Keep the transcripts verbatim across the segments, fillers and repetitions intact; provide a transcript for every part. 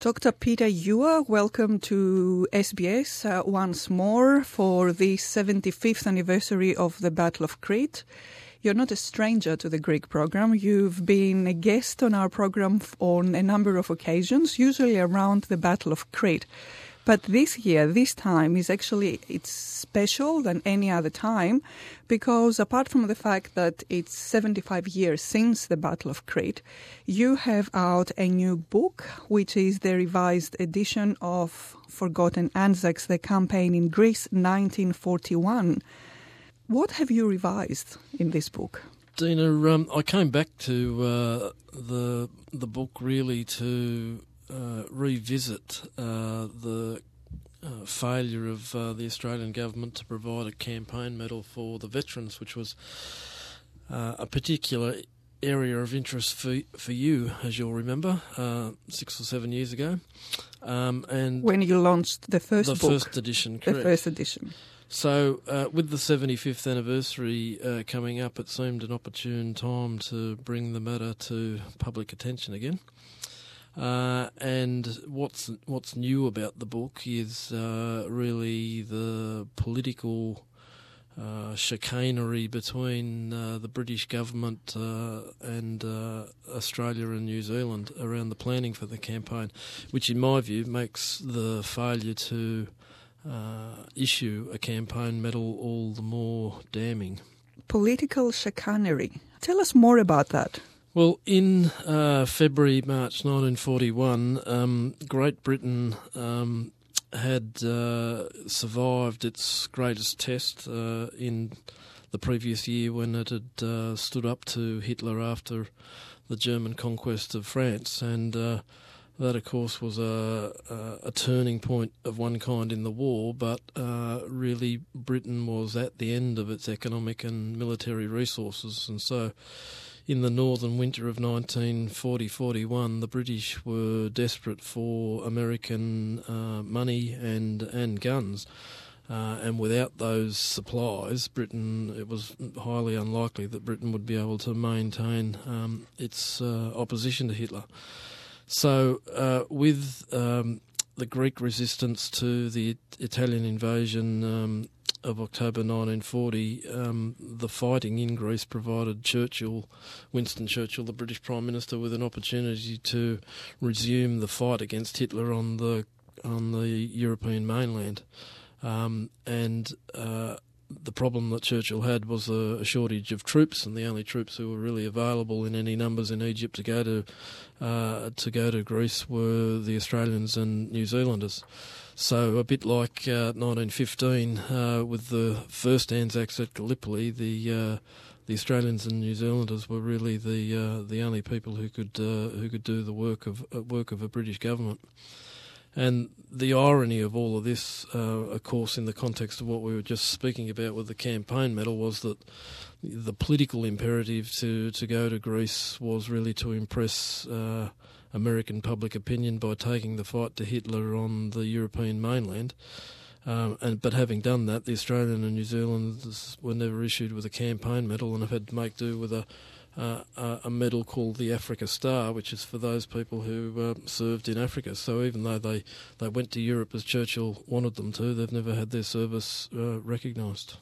Doctor Peter Ewer, welcome to S B S uh, once more for the seventy-fifth anniversary of the Battle of Crete. You're not a stranger to the Greek program. You've been a guest on our program on a number of occasions, usually around the Battle of Crete. But this year, this time, is actually, it's special than any other time because apart from the fact that it's seventy-five years since the Battle of Crete, you have out a new book, which is the revised edition of Forgotten Anzacs, the campaign in Greece, nineteen forty-one. What have you revised in this book? Dina, um, I came back to uh, the the book really to uh, revisit uh, the uh, failure of uh, the Australian government to provide a campaign medal for the veterans, which was uh, a particular area of interest for for you, as you'll remember, uh, six or seven years ago. Um, and when you launched the first the book. The first edition, correct. The first edition. So, uh, with the seventy-fifth anniversary uh, coming up, it seemed an opportune time to bring the matter to public attention again. Uh, and what's what's new about the book is uh, really the political uh, chicanery between uh, the British government uh, and uh, Australia and New Zealand around the planning for the campaign, which, in my view, makes the failure to Uh, issue a campaign medal all the more damning. Political chicanery. Tell us more about that. Well, in uh, February, March nineteen forty-one, um, Great Britain um, had uh, survived its greatest test uh, in the previous year when it had uh, stood up to Hitler after the German conquest of France, and uh, that, of course, was a, a, a turning point of one kind in the war, but uh, really Britain was at the end of its economic and military resources. And so in the northern winter of nineteen forty forty-one, the British were desperate for American uh, money and, and guns. Uh, and without those supplies, Britain, it was highly unlikely that Britain would be able to maintain um, its uh, opposition to Hitler. So uh, with um, the Greek resistance to the Italian invasion um, of October nineteen forty, um, the fighting in Greece provided Churchill, Winston Churchill, the British Prime Minister, with an opportunity to resume the fight against Hitler on the on the European mainland. Um, and uh, the problem that Churchill had was a, a shortage of troops, and the only troops who were really available in any numbers in Egypt to go to uh, to go to Greece were the Australians and New Zealanders. So a bit like uh, nineteen fifteen uh, with the first Anzacs at Gallipoli, the uh, the Australians and New Zealanders were really the uh, the only people who could uh, who could do the work of uh, work of a British government. And the irony of all of this, uh, of course, in the context of what we were just speaking about with the campaign medal, was that the political imperative to, to go to Greece was really to impress uh, American public opinion by taking the fight to Hitler on the European mainland. Um, and but having done that, the Australian and New Zealanders were never issued with a campaign medal and have had to make do with a Uh, a medal called the Africa Star, which is for those people who uh, served in Africa. So even though they, they went to Europe as Churchill wanted them to, they've never had their service uh, recognised.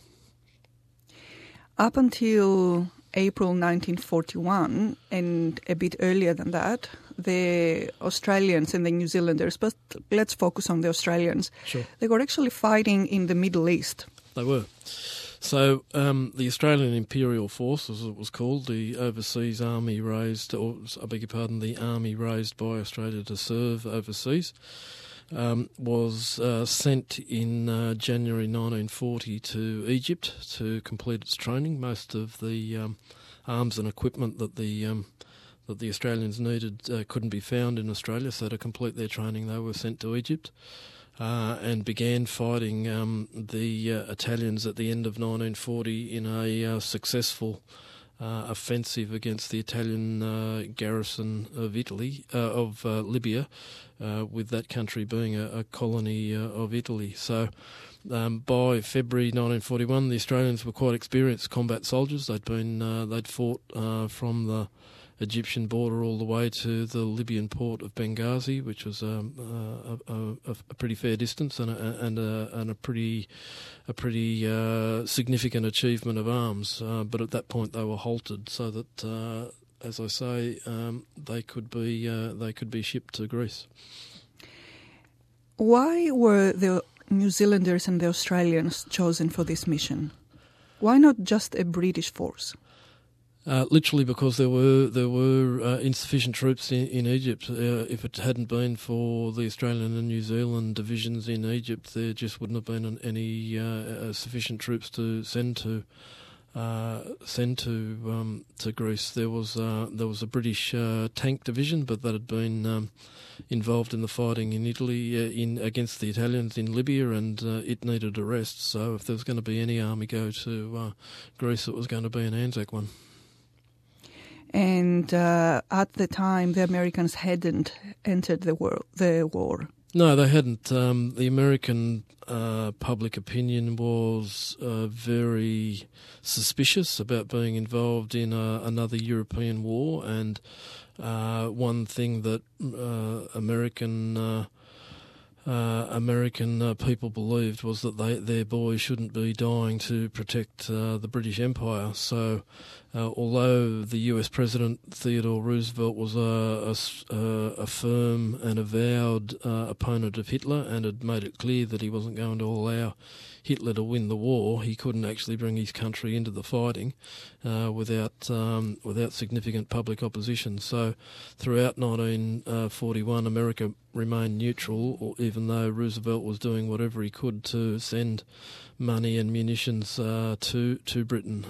Up until April nineteen forty-one, and a bit earlier than that, the Australians and the New Zealanders, but let's focus on the Australians, sure. They were actually fighting in the Middle East. They were. So um, the Australian Imperial Force, as it was called, the overseas army raised, or I beg your pardon, the army raised by Australia to serve overseas, um, was uh, sent in uh, January nineteen forty to Egypt to complete its training. Most of the um, arms and equipment that the um, that the Australians needed uh, couldn't be found in Australia, so to complete their training they were sent to Egypt. Uh, and began fighting um, the uh, Italians at the end of nineteen forty in a uh, successful uh, offensive against the Italian uh, garrison of Italy, uh, of uh, Libya, uh, with that country being a, a colony uh, of Italy. So um, by February nineteen forty-one, the Australians were quite experienced combat soldiers. They'd been uh, they'd fought uh, from the Egyptian border all the way to the Libyan port of Benghazi, which was um, uh, a, a, a pretty fair distance and a, and a, and a pretty a pretty uh, significant achievement of arms. Uh, but at that point, they were halted so that, uh, as I say, um, they could be uh, they could be shipped to Greece. Why were the New Zealanders and the Australians chosen for this mission? Why not just a British force? Uh, literally because there were there were uh, insufficient troops in, in Egypt. Uh, if it hadn't been for the Australian and New Zealand divisions in Egypt, there just wouldn't have been any uh, sufficient troops to send to uh, send to um, to Greece. There was uh, there was a British uh, tank division, but that had been um, involved in the fighting in Italy uh, in against the Italians in Libya, and uh, it needed a rest. So if there was going to be any army go to uh, Greece, it was going to be an Anzac one. And uh, at the time, the Americans hadn't entered the war. The war. No, they hadn't. Um, the American uh, public opinion was uh, very suspicious about being involved in uh, another European war, and uh, one thing that uh, American uh, uh, American uh, people believed was that they, their boys shouldn't be dying to protect uh, the British Empire. So, uh, although the U S President Theodore Roosevelt was a, a, a firm and avowed uh, opponent of Hitler and had made it clear that he wasn't going to allow Hitler to win the war, he couldn't actually bring his country into the fighting uh, without um, without significant public opposition. So throughout nineteen forty-one, America remained neutral, even though Roosevelt was doing whatever he could to send money and munitions uh, to, to Britain.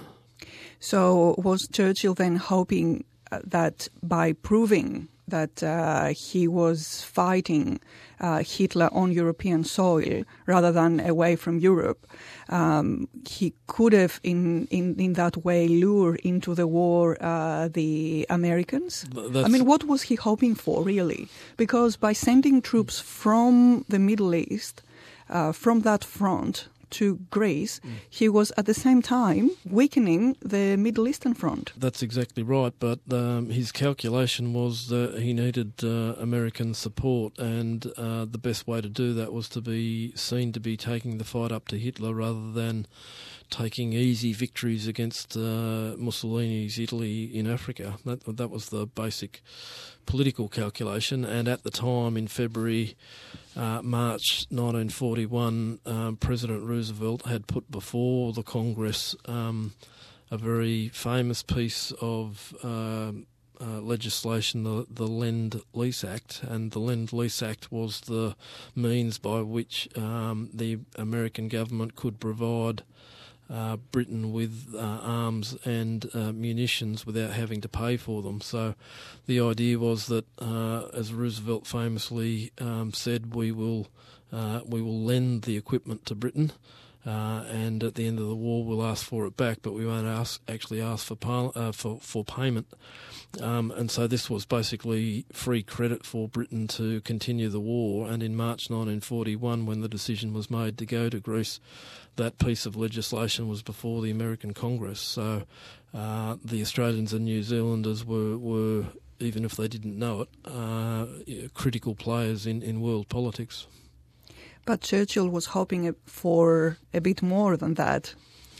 So was Churchill then hoping that by proving that uh, he was fighting uh, Hitler on European soil rather than away from Europe, um, he could have in, in, in that way lure into the war uh, the Americans? That's, I mean, what was he hoping for, really? Because by sending troops from the Middle East, uh, from that front, to Greece, mm. he was at the same time weakening the Middle Eastern front. That's exactly right, but um, his calculation was that he needed uh, American support, and uh, the best way to do that was to be seen to be taking the fight up to Hitler rather than taking easy victories against uh, Mussolini's Italy in Africa. That, that was the basic political calculation, and at the time in February, uh, March nineteen forty-one, um, President Roosevelt had put before the Congress um, a very famous piece of uh, uh, legislation, the, the Lend-Lease Act, and the Lend-Lease Act was the means by which um, the American government could provide Uh, Britain with uh, arms and uh, munitions without having to pay for them. So the idea was that, uh, as Roosevelt famously um, said, we will uh, we will lend the equipment to Britain, uh, and at the end of the war we'll ask for it back, but we won't ask, actually ask for, par- uh, for for payment. Um, and so this was basically free credit for Britain to continue the war. And in March nineteen forty-one, when the decision was made to go to Greece, that piece of legislation was before the American Congress. So uh, the Australians and New Zealanders were, were, even if they didn't know it, uh, critical players in, in world politics. But Churchill was hoping for a bit more than that.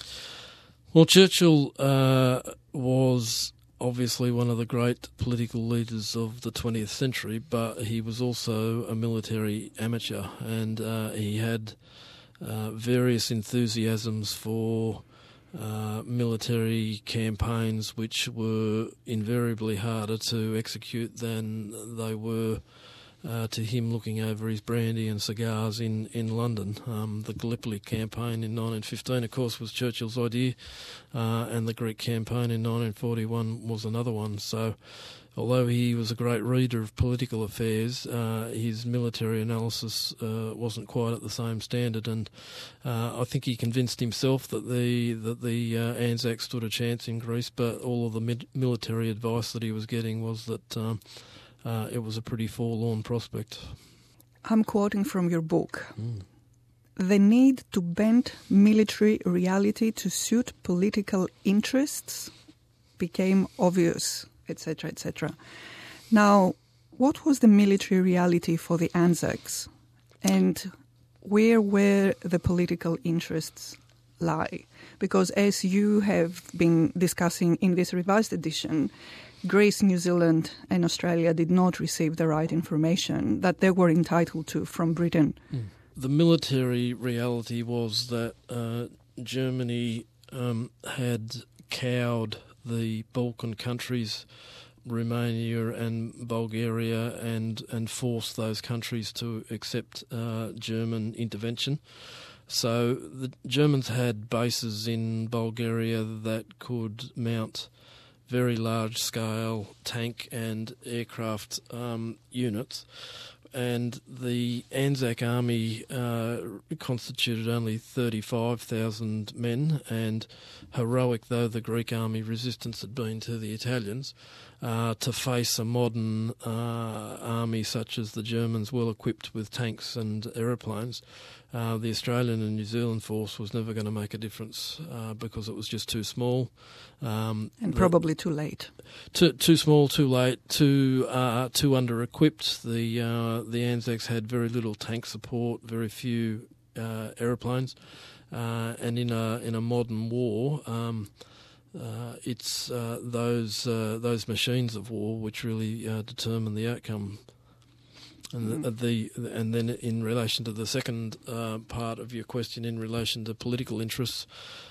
Well, Churchill uh, was obviously one of the great political leaders of the twentieth century, but he was also a military amateur, and uh, he had uh, various enthusiasms for uh, military campaigns which were invariably harder to execute than they were Uh, to him looking over his brandy and cigars in, in London. Um, the Gallipoli campaign in nineteen fifteen, of course, was Churchill's idea, uh, and the Greek campaign in nineteen forty-one was another one. So although he was a great reader of political affairs, uh, his military analysis uh, wasn't quite at the same standard, and uh, I think he convinced himself that the that the uh, Anzacs stood a chance in Greece, but all of the mid- military advice that he was getting was that um, Uh, it was a pretty forlorn prospect. I'm quoting from your book. Mm. The need to bend military reality to suit political interests became obvious et cetera, et cetera. Now, what was the military reality for the Anzacs, and where were the political interests lie? Because as you have been discussing in this revised edition, Greece, New Zealand and Australia did not receive the right information that they were entitled to from Britain. Mm. The military reality was that uh, Germany um, had cowed the Balkan countries, Romania and Bulgaria, and, and forced those countries to accept uh, German intervention. So the Germans had bases in Bulgaria that could mount very large-scale tank and aircraft um, units, and the Anzac army uh, constituted only thirty-five thousand men, and heroic though the Greek army resistance had been to the Italians, uh, to face a modern uh, army such as the Germans, well equipped with tanks and aeroplanes, uh, the Australian and New Zealand force was never going to make a difference uh, because it was just too small. Um, and probably too late. Too, too small, too late, too uh, too under-equipped. The uh, the Anzacs had very little tank support, very few uh, aeroplanes, uh, and in a in a modern war, um, uh, it's uh, those uh, those machines of war which really uh, determine the outcome. And the, the and then in relation to the second uh, part of your question, in relation to political interests,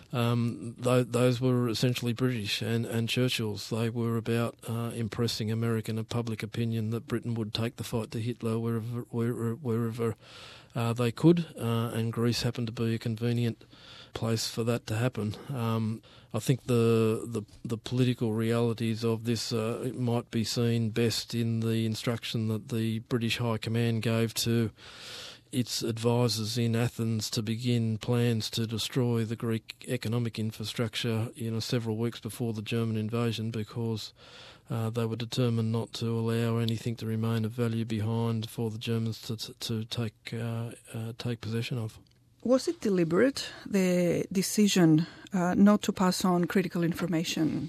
um, th- those were essentially British and, and Churchill's. They were about uh, impressing American public opinion that Britain would take the fight to Hitler wherever wherever, wherever uh, they could, uh, and Greece happened to be a convenient place for that to happen. Um, I think the, the the political realities of this uh, might be seen best in the instruction that the British High Command gave to its advisors in Athens to begin plans to destroy the Greek economic infrastructure, you know, several weeks before the German invasion, because uh, they were determined not to allow anything to remain of value behind for the Germans to to, to take uh, uh, take possession of. Was it deliberate, the decision uh, not to pass on critical information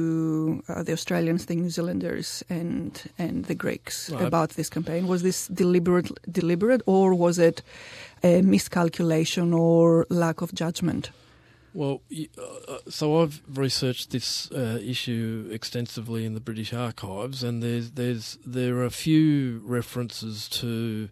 to uh, the Australians, the New Zealanders and and the Greeks Right. about this campaign? Was this deliberate, deliberate, or was it a miscalculation or lack of judgment? Well, uh, so I've researched this uh, issue extensively in the British archives, and there's there's there are a few references to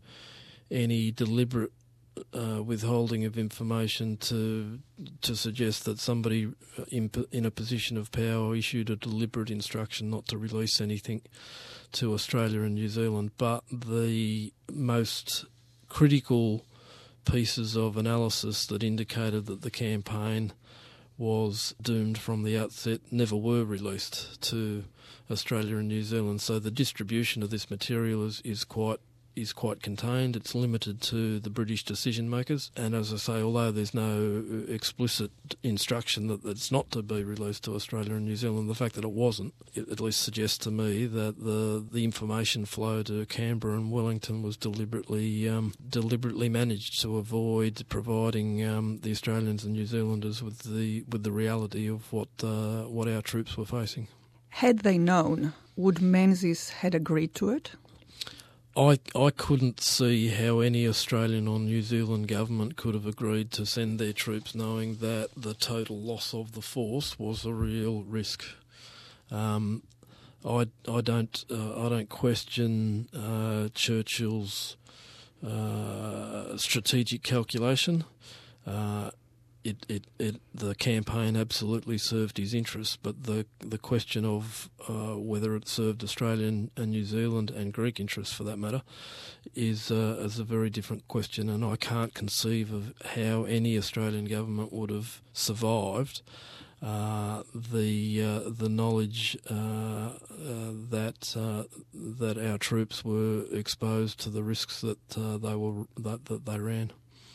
any deliberate Uh, withholding of information to to suggest that somebody in in a position of power issued a deliberate instruction not to release anything to Australia and New Zealand. But the most critical pieces of analysis that indicated that the campaign was doomed from the outset never were released to Australia and New Zealand. So the distribution of this material is, is quite is quite contained. It's limited to the British decision makers, and as I say, although there's no explicit instruction that it's not to be released to Australia and New Zealand, the fact that it wasn't, it at least suggests to me that the the information flow to Canberra and Wellington was deliberately um, deliberately managed to avoid providing um, the Australians and New Zealanders with the with the reality of what uh, what our troops were facing. Had they known, would Menzies had agreed to it? I, I couldn't see how any Australian or New Zealand government could have agreed to send their troops knowing that the total loss of the force was a real risk. Um, I, I don't uh, I don't question uh, Churchill's uh, strategic calculation. Uh, It, it, it, the campaign absolutely served his interests, but the the question of uh, whether it served Australian and New Zealand and Greek interests, for that matter, is uh, is a very different question, and I can't conceive of how any Australian government would have survived uh, the uh, the knowledge uh, uh, that uh, that our troops were exposed to the risks that uh, they were that, that they ran.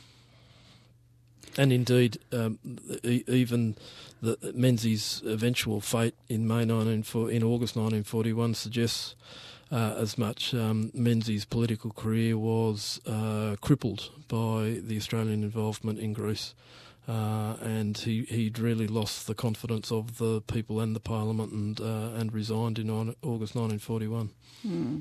And indeed, um, e- even the Menzies' eventual fate in May nineteen in August nineteen forty-one suggests uh, as much. Um, Menzies' political career was uh, crippled by the Australian involvement in Greece, uh, and he, he'd really lost the confidence of the people and the Parliament, and uh, and resigned in August nineteen forty-one. Mm.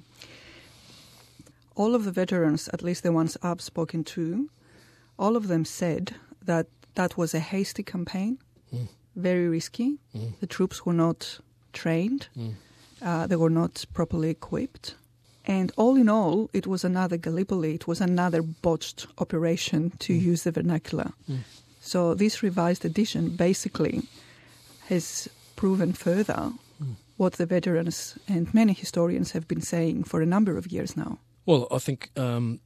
All of the veterans, at least the ones I've spoken to, all of them said that that was a hasty campaign, mm. very risky. Mm. The troops were not trained. Mm. Uh, they were not properly equipped. And all in all, it was another Gallipoli. It was another botched operation, to mm. use the vernacular. Mm. So this revised edition basically has proven further mm. what the veterans and many historians have been saying for a number of years now. Well, I think um,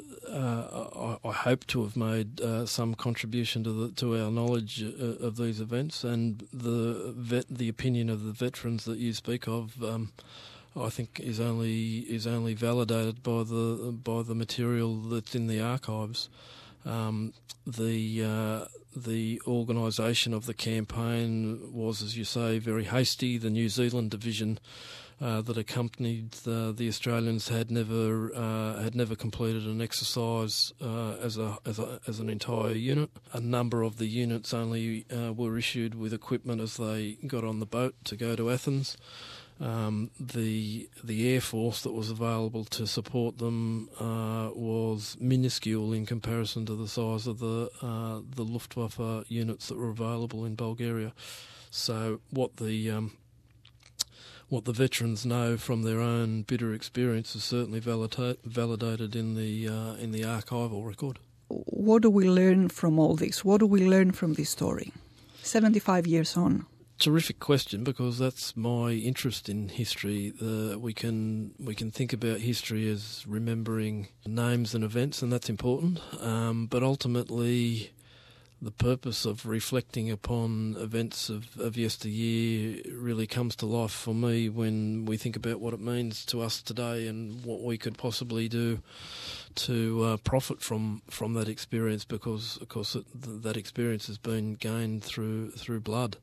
uh, I, I hope to have made uh, some contribution to the, to our knowledge uh, of these events, and the vet, the opinion of the veterans that you speak of, um, I think, is only is only validated by the by the material that's in the archives. Um, the uh, the organisation of the campaign was, as you say, very hasty. The New Zealand division Uh, that accompanied the, the Australians had never uh, had never completed an exercise uh, as a, as a as an entire unit. A number of the units only uh, were issued with equipment as they got on the boat to go to Athens. Um, the the air force that was available to support them uh, was minuscule in comparison to the size of the uh, the Luftwaffe units that were available in Bulgaria. So what the um, What the veterans know from their own bitter experience is certainly validate, validated in the uh, in the archival record. What do we learn from all this? What do we learn from this story, seventy-five years on? Terrific question, because that's my interest in history. Uh, we can we can think about history as remembering names and events, and that's important. Um, but ultimately, the purpose of reflecting upon events of, of yesteryear really comes to life for me when we think about what it means to us today and what we could possibly do to uh, profit from, from that experience, because, of course, it, that experience has been gained through through blood.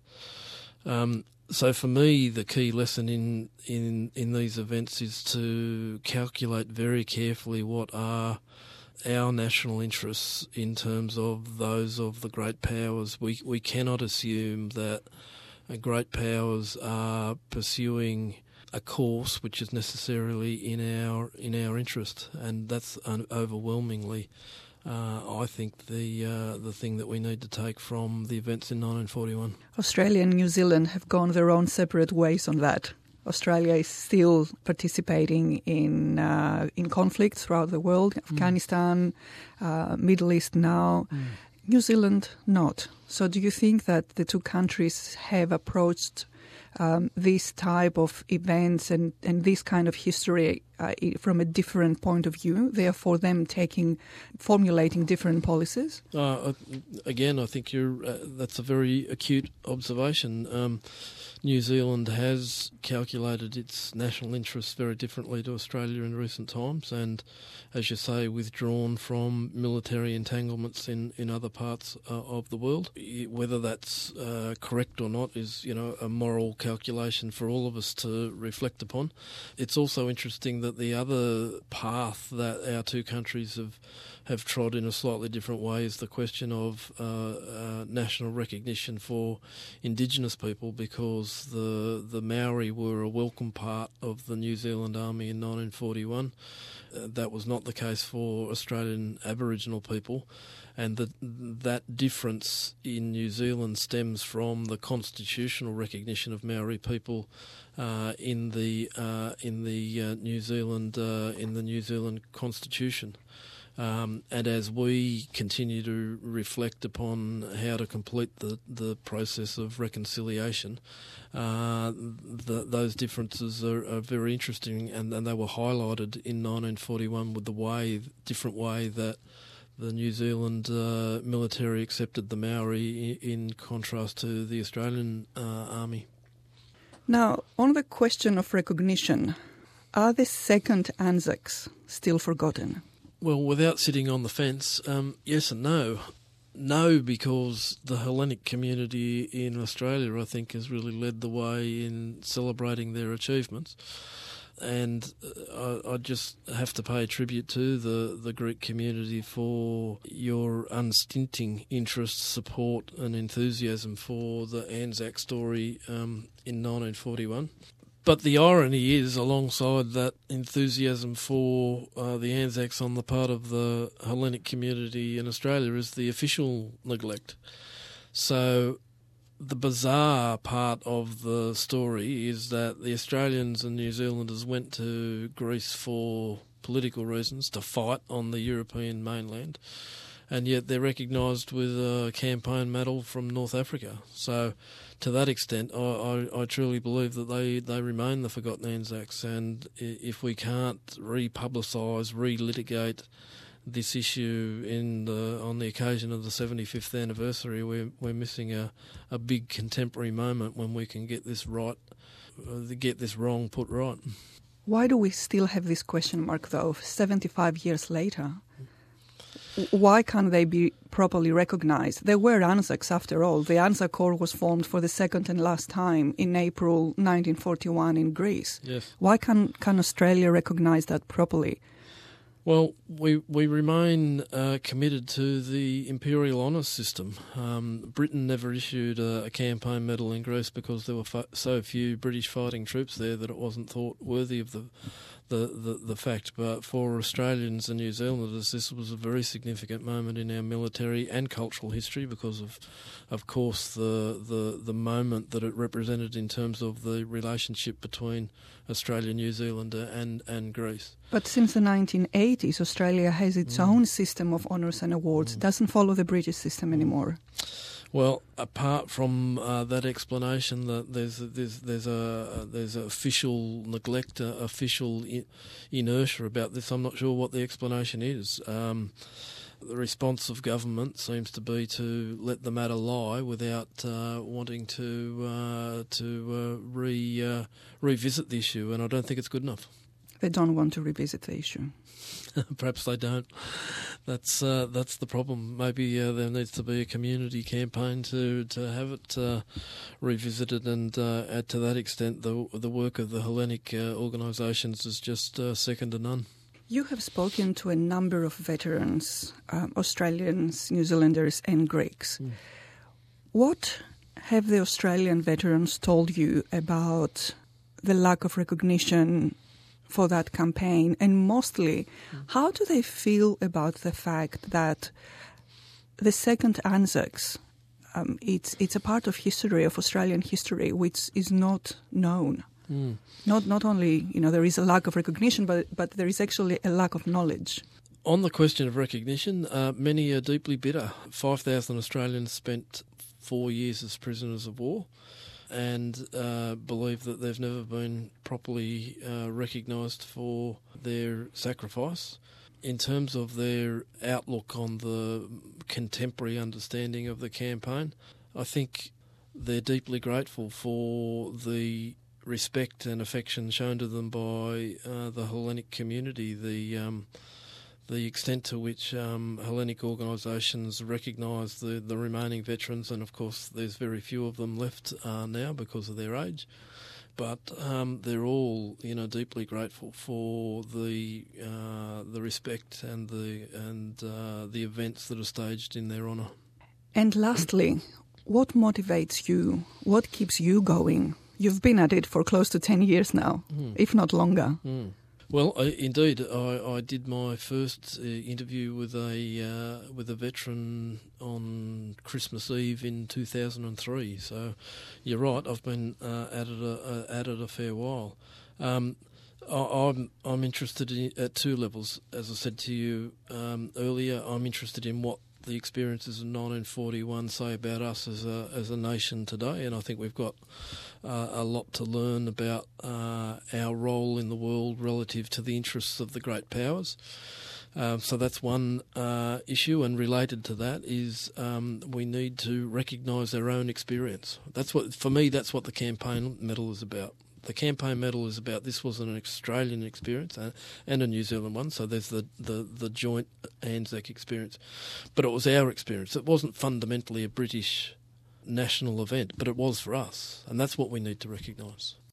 Um, so for me, the key lesson in, in, in these events is to calculate very carefully what are our national interests in terms of those of the great powers. We we cannot assume that uh, great powers are pursuing a course which is necessarily in our in our interest, and that's un- overwhelmingly, uh, I think, the uh, the thing that we need to take from the events in nineteen forty-one. Australia and New Zealand have gone their own separate ways on that. Australia is still participating in uh, in conflicts throughout the world, mm. Afghanistan, uh, Middle East now. Mm. New Zealand not. So do you think that the two countries have approached um, this type of events and, and this kind of history uh, from a different point of view, therefore them taking, formulating different policies? Uh, again, I think you're, uh, that's a very acute observation. Um, New Zealand has calculated its national interests very differently to Australia in recent times, and, as you say, withdrawn from military entanglements in, in other parts uh, of the world. Whether that's uh, correct or not is, you know, a moral calculation for all of us to reflect upon. It's also interesting that the other path that our two countries have have trod in a slightly different way is the question of uh, uh, national recognition for Indigenous people, because the the Maori were a welcome part of the New Zealand Army in nineteen forty-one. Uh, that was not the case for Australian Aboriginal people, and that that difference in New Zealand stems from the constitutional recognition of Maori people uh, in the uh, in the uh, New Zealand uh, in the New Zealand Constitution. Um, and as we continue to reflect upon how to complete the, the process of reconciliation, uh, the, those differences are, are very interesting, and, and they were highlighted in nineteen forty-one with the way, different way that the New Zealand uh, military accepted the Maori in, in contrast to the Australian uh, Army. Now, on the question of recognition, are the second Anzacs still forgotten? Well, without sitting on the fence, um, yes and no. No, because the Hellenic community in Australia, I think, has really led the way in celebrating their achievements. and I, I just have to pay tribute to the, the Greek community for your unstinting interest, support and enthusiasm for the Anzac story um, in nineteen forty-one. But the irony is, alongside that enthusiasm for uh, the Anzacs on the part of the Hellenic community in Australia is the official neglect. So the bizarre part of the story is that the Australians and New Zealanders went to Greece for political reasons, to fight on the European mainland, and yet they're recognised with a campaign medal from North Africa. So to that extent, I, I, I truly believe that they, they remain the forgotten Anzacs, and if we can't republicise, relitigate this issue in the on the occasion of the seventy-fifth anniversary, we're we're missing a, a big contemporary moment when we can get this right, uh, get this wrong put right. Why do we still have this question mark, though, seventy-five years later? Why can't they be properly recognised? They were Anzacs, after all. The Anzac Corps was formed for the second and last time in April nineteen forty-one in Greece. Yes. Why can can Australia recognise that properly? Well, we we remain uh, committed to the imperial honours system. Um, Britain never issued a, a campaign medal in Greece because there were fo- so few British fighting troops there that it wasn't thought worthy of the, the, the, the fact. But for Australians and New Zealanders, this was a very significant moment in our military and cultural history because of, of course, the, the, the moment that it represented in terms of the relationship between Australia, New Zealand and, and Greece. But since the nineteen eighties, Australia has its mm. own system of honours and awards. Mm. Doesn't follow the British system anymore. Well, apart from uh, that explanation, that there's there's there's a there's a official neglect, uh, official I- inertia about this. I'm not sure what the explanation is. Um, the response of government seems to be to let the matter lie without uh, wanting to uh, to uh, re uh, revisit the issue, and I don't think it's good enough. They don't want to revisit the issue. Perhaps they don't. That's uh, that's the problem. Maybe uh, there needs to be a community campaign to to have it uh, revisited, and uh, add to that extent the the work of the Hellenic uh, organisations is just uh, second to none. You have spoken to a number of veterans, uh, Australians, New Zealanders, and Greeks. Mm. What have the Australian veterans told you about the lack of recognition for that campaign, and mostly, mm. how do they feel about the fact that the second Anzacs, um, it's it's a part of history, of Australian history, which is not known. Mm. Not not only, you know, there is a lack of recognition, but but there is actually a lack of knowledge. On the question of recognition, uh, many are deeply bitter. five thousand Australians spent four years as prisoners of war, and uh, believe that they've never been properly uh, recognised for their sacrifice. In terms of their outlook on the contemporary understanding of the campaign, I think they're deeply grateful for the respect and affection shown to them by uh, the Hellenic community, the um, the extent to which um, Hellenic organisations recognise the, the remaining veterans, and of course there's very few of them left uh, now because of their age, but um, they're all, you know, deeply grateful for the uh, the respect and the and uh, the events that are staged in their honour. And lastly, what motivates you? What keeps you going? You've been at it for close to ten years now, mm. if not longer. Mm. Well, I, indeed, I, I did my first uh, interview with a uh, with a veteran on Christmas Eve in two thousand three. So, you're right. I've been uh, at it a, uh, at it a fair while. Um, I, I'm I'm interested in, at two levels. As I said to you um, earlier, I'm interested in what the experiences of nineteen forty-one say about us as a as a nation today, and I think we've got uh, a lot to learn about uh, our role in the world relative to the interests of the great powers. Uh, so that's one uh, issue, and related to that is um, we need to recognise our own experience. That's what, for me, that's what the campaign medal is about. The campaign medal is about, this was an Australian experience uh, and a New Zealand one, so there's the, the, the joint Anzac experience. But it was our experience. It wasn't fundamentally a British national event, but it was for us, and that's what we need to recognise.